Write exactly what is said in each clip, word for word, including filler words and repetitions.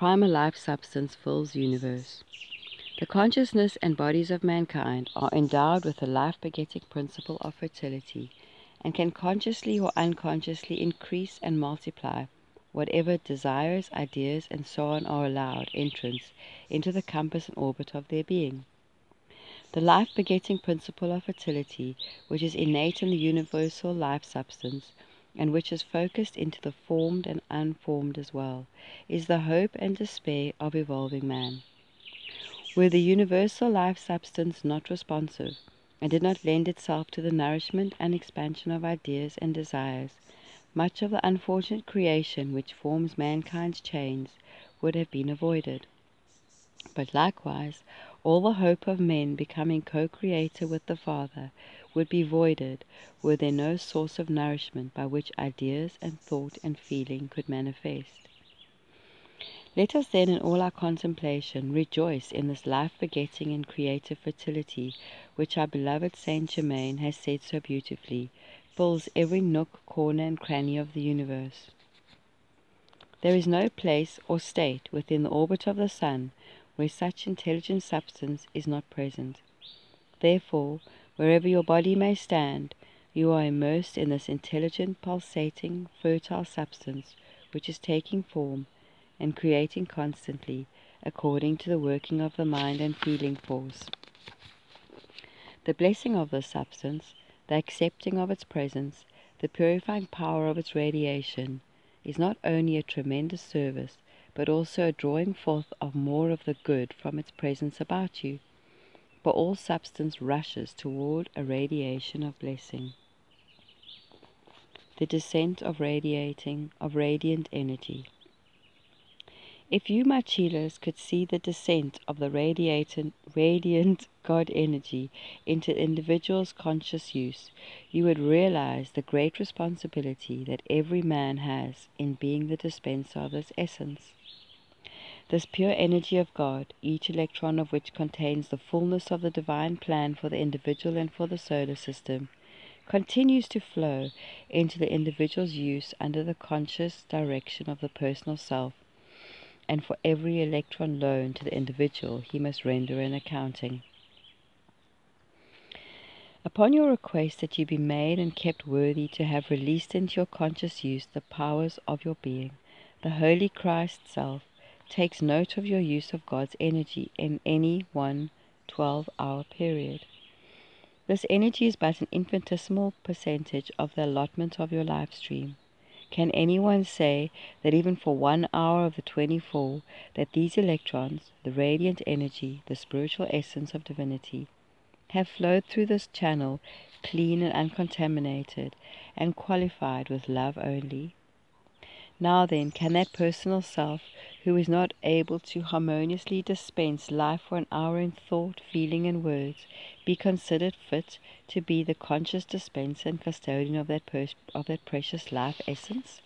primal life substance fills the universe. The consciousness and bodies of mankind are endowed with the life-begetting principle of fertility, and can consciously or unconsciously increase and multiply whatever desires, ideas, and so on are allowed entrance into the compass and orbit of their being. The life-begetting principle of fertility, which is innate in the universal life substance, and which is focused into the formed and unformed as well, is the hope and despair of evolving man. Were the universal life substance not responsive, and did not lend itself to the nourishment and expansion of ideas and desires, much of the unfortunate creation which forms mankind's chains would have been avoided. But likewise, all the hope of men becoming co-creator with the Father would be voided were there no source of nourishment by which ideas and thought and feeling could manifest. Let us then in all our contemplation rejoice in this life-begetting and creative fertility which our beloved Saint Germain has said so beautifully, fills every nook, corner, and cranny of the universe. There is no place or state within the orbit of the sun where such intelligent substance is not present. Therefore, wherever your body may stand, you are immersed in this intelligent, pulsating, fertile substance which is taking form and creating constantly according to the working of the mind and feeling force. The blessing of this substance, the accepting of its presence, the purifying power of its radiation, is not only a tremendous service, but also a drawing forth of more of the good from its presence about you, for all substance rushes toward a radiation of blessing. The descent of radiating, of radiant energy. If you, my Chelas, could see the descent of the radiant, radiant God energy into the individual's conscious use, you would realize the great responsibility that every man has in being the dispenser of this essence. This pure energy of God, each electron of which contains the fullness of the divine plan for the individual and for the solar system, continues to flow into the individual's use under the conscious direction of the personal self, and for every electron loaned to the individual he must render an accounting. Upon your request that you be made and kept worthy to have released into your conscious use the powers of your being, the Holy Christ Self takes note of your use of God's energy in any one twelve-hour period. This energy is but an infinitesimal percentage of the allotment of your life stream. Can anyone say that even for one hour of the twenty-four, that these electrons, the radiant energy, the spiritual essence of divinity, have flowed through this channel clean and uncontaminated, and qualified with love only? Now then, can that personal self, who is not able to harmoniously dispense life for an hour in thought, feeling, and words, be considered fit to be the conscious dispenser and custodian of that, pers- of that precious life essence?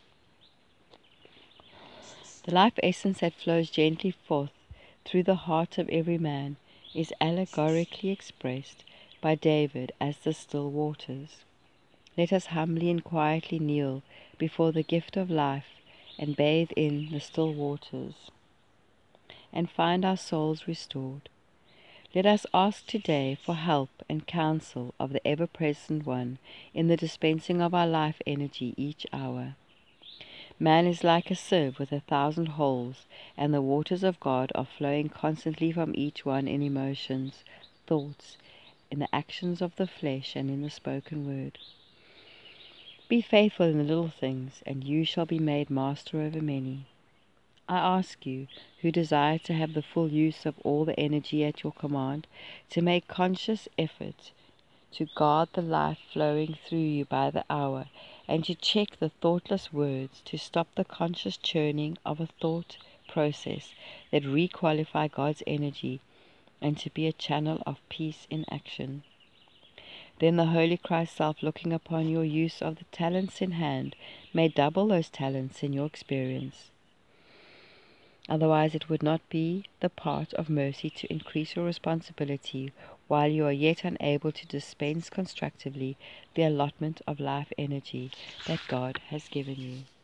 The life essence that flows gently forth through the heart of every man is allegorically expressed by David as the still waters. Let us humbly and quietly kneel before the gift of life and bathe in the still waters, and find our souls restored. Let us ask today for help and counsel of the ever-present One in the dispensing of our life energy each hour. Man is like a sieve with a thousand holes, and the waters of God are flowing constantly from each one in emotions, thoughts, in the actions of the flesh, and in the spoken word. Be faithful in the little things, and you shall be made master over many. I ask you, who desire to have the full use of all the energy at your command, to make conscious effort to guard the life flowing through you by the hour, and to check the thoughtless words, to stop the conscious churning of a thought process that requalify God's energy, and to be a channel of peace in action. Then the Holy Christ Self, looking upon your use of the talents in hand, may double those talents in your experience. Otherwise it would not be the part of mercy to increase your responsibility while you are yet unable to dispense constructively the allotment of life energy that God has given you.